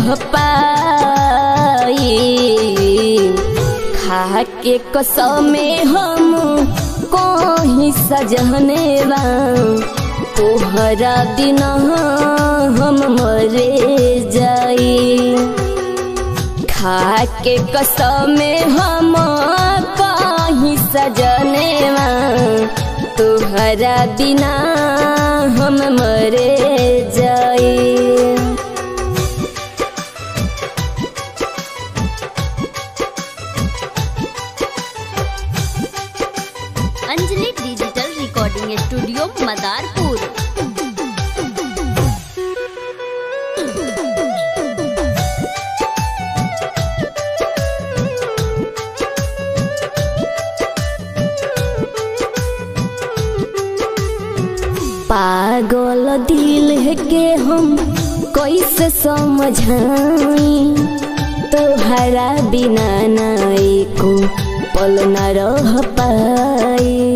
रह पाई। खा के कसम हम कहीं सजने बा तोहरा बिना हम मरे जाई। खा के कसम हम कहीं सजने बा तोहरा बिना हम मरे जाई। Anjali digital recording studio Madarpur. पागल दिल के हम कैसे समझाई तोहरा बिना नाई को पल न रह पाई।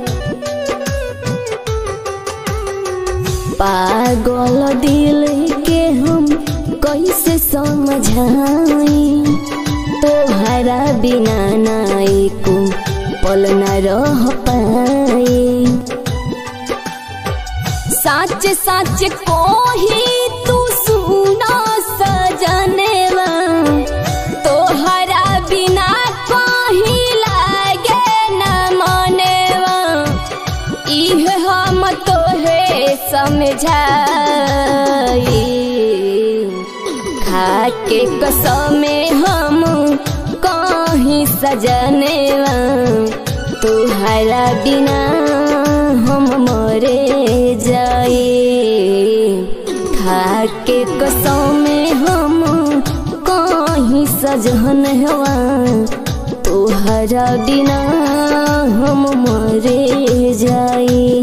पागल दिल के हम कैसे समझाई तोहरा बिना नाई को पल न रह पाई। सच सच कोही तू सुना सजनेवा तोहरा बिना कहीं लागे न मनेवा। इह हम तोहे समझाई। खा के कसम हम कहीं सजनेवा तोहरा बिना हम मरे जाई। खा के कसम हम कहीं सजन हवा तोहरा बिना हम मरे जाई।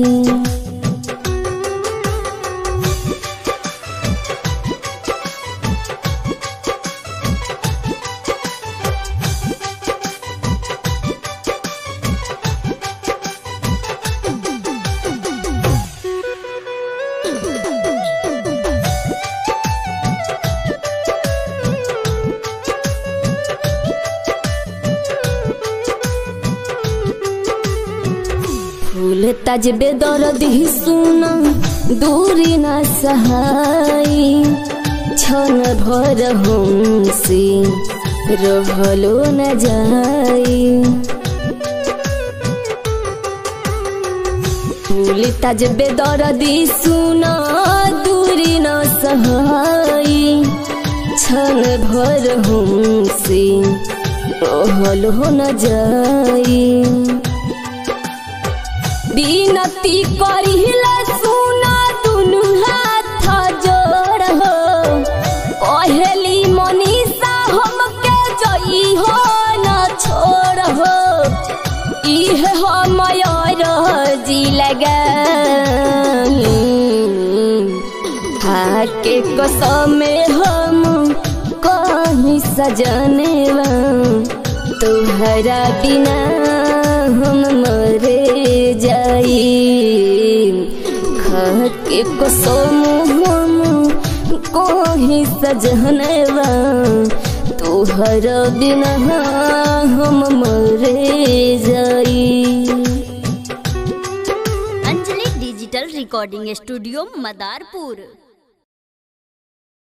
फूल तज बेदर्द ही सुना दूरी न सहाई। क्षण भर हमसे रहलो न जाई। फूल तज बेदर्द ही सुना दूरी न सहाई। क्षण भर हमसे रहलो न जाई। बिनती करिला सुना दुनु हाथ जोड़ हो पहली मनीषा हमके जई हो न छोड़ हो। इह हम जी लगा खा के कसम हम कहीं सजनेवा तोहरा बिना हम मरे जाई। खा के कसम हम कहीं सजनेवा तोहरा बिना हम मरे जाई। Anjali digital recording studio Madarpur.